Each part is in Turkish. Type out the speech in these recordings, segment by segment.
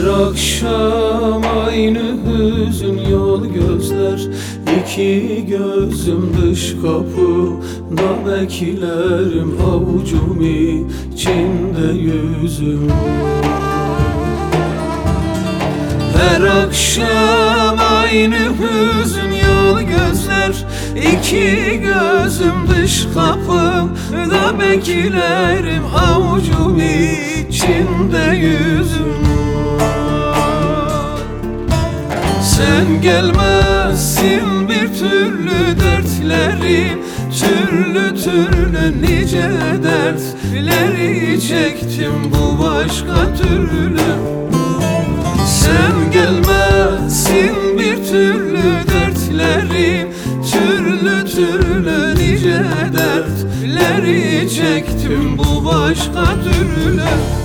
Her akşam aynı hüzün yol gözler, İki gözüm dış kapıda beklerim, avucum içinde yüzüm. Her akşam aynı hüzün yol gözler, İki gözüm dış kapıda beklerim, avucum içinde yüzüm. Sen gelmezsin bir türlü dertlerim, Türlü türlü nice dertleri çektim bu başka türlü. Sen gelmezsin bir türlü dertlerim, Türlü türlü nice dertleri çektim bu başka türlü.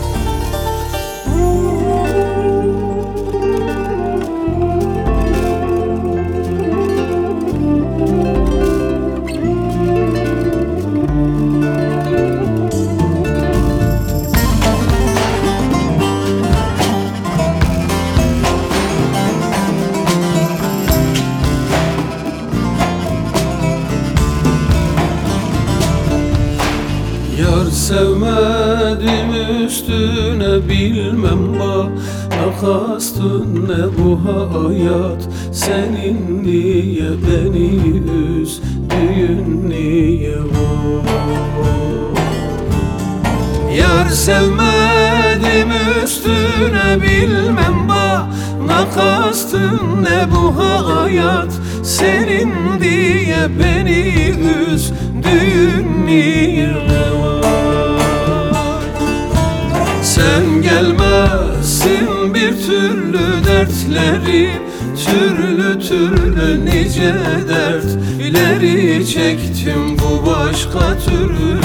Yar sevmedim üstüne bilmem bana kastın ne bu hayat, Senin diye beni üzdüğün niye var? Yar sevmedim üstüne bilmem bana kastın ne bu hayat, Senin diye beni üzdüğün niye var? Sen gelmezsin bir türlü dertlerim, Türlü türlü nice dertleri çektim bu başka türlü.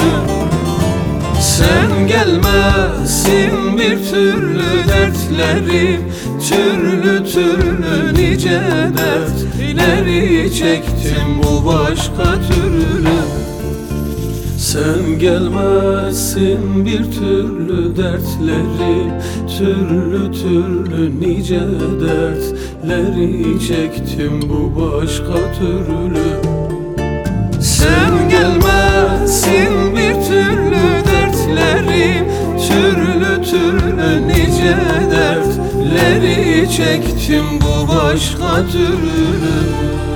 Sen gelmezsin bir türlü dertlerim, Türlü türlü nice dertleri çektim bu başka türlü. Sen gelmezsin bir türlü dertlerim, Türlü türlü nice dertleri çektim bu başka türlü. Sen gelmezsin bir türlü dertlerim, Türlü türlü nice dertleri çektim bu başka türlü.